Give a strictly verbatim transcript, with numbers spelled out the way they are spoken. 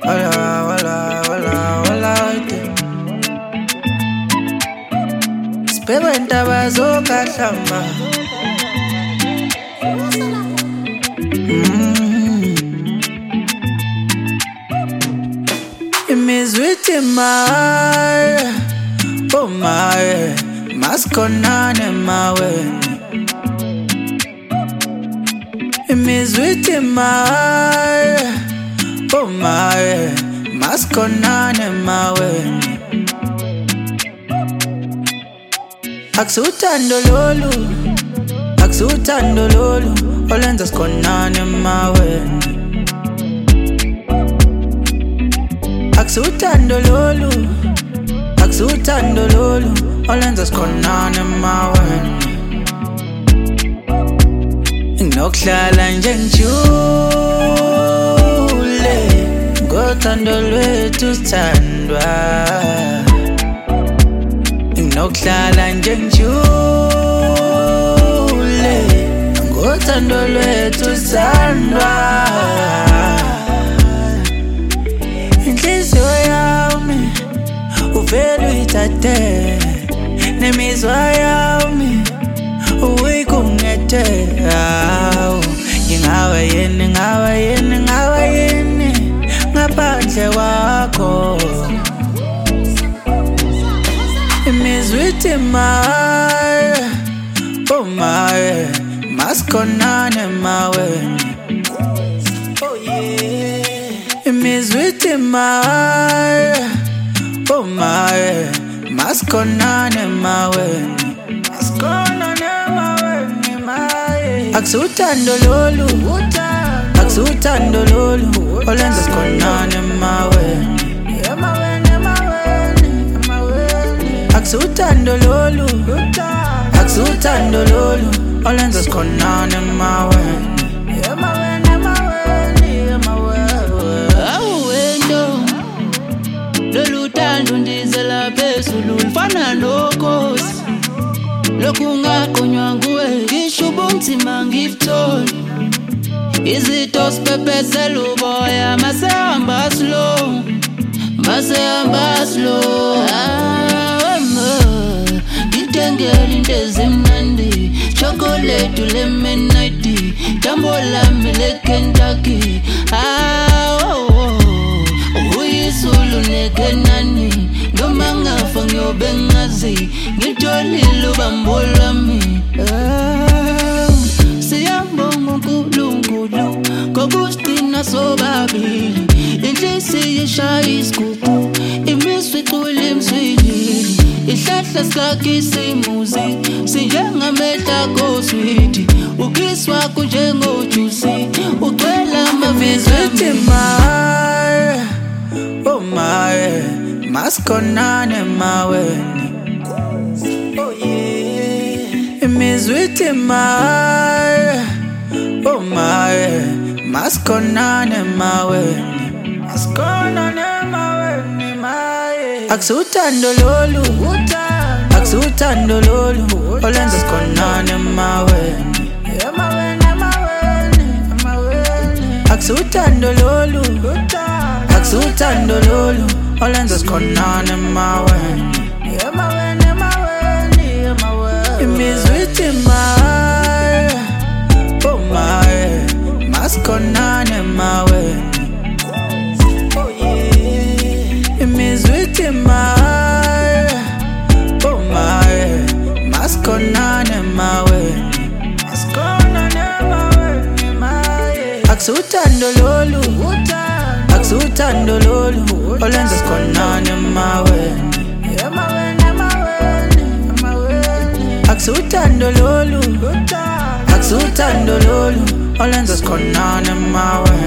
Hola, hola, hola, hola. Sibhekwe intaba zokahlamba. Imizwa ithi my, oh my, masikhonane maweni. Imizwa ithi my, oh my, masikhonane maweni. Akusuthando lolu, akusuthando lolu, olenza sikhonane maweni. Akusuthando lolu, akusuthando lolu, olenza sikhonane maweni. Nginokuhlala nje ngijule ngothando lwethu sithandwa. Nginokuhlala nje ngijule ngothando lwethu sithandwa. Inhliziyo yami uvele uyithathe, nemizwa yami uyikungithe. Ngingawe yini, ngawe yini, ngawe yini ngaphandle kwakho. Imizwa ithi my, oh my, masikhonane maweni. Oh yeah. Imizwa ithi my, oh my, masikhonane maweni. Masikhonane maweni maye. Akusuthando lolu, akusuthando lolu, olenza sikhonane maweni. Akusuthando lolu, akusuthando lolu, olenza sikhonane maweni. Awuwento lolu thando ndizela phezulu lufana nokhosi. Lokhu ngaqonywa nguwe ngisho ubunzima ngifthole. Izitho siphepezela uboya masehamba slow, masehamba slow. Ngithengela into ezimnandi, chocolate lemon night, tambo lami leKentucky. Ah oh oh, uyisulu nekenani, noma ngafa ngiyobe ngazi ngitholile ubambo lami. Siyabonga uNkulunkulu ngokusina sobabili, inhliziyo ishaya isigubhu, imiswa icula imzwilili. Ihlahla sakhe isimuzi sinjengamehla koswiti, ukiswa kunjengojusi ucwela amavizwe. Ithi my, oh my, masikhonane maweni. Oh yeah. Imizwa ithi my, oh my, masikhonane maweni. Masikhonane maweni maye. Akusuthando lolu, akusuthando lolu, olenza sikhonane maweni. Akusuthando lolu, akusuthando lolu, olenza sikhonane maweni. Imizwa ithi my, oh my, masikhonane maweni. Oh yeah. Imizwa ithi my, oh my, masikhonane maweni. Masikhonane maweni maye. Akusuthando lolu, akusuthando lolu, olenza sikhonane maweni. Akusuthando lolu, akusuthando lolu, olenza sikhonane maweni.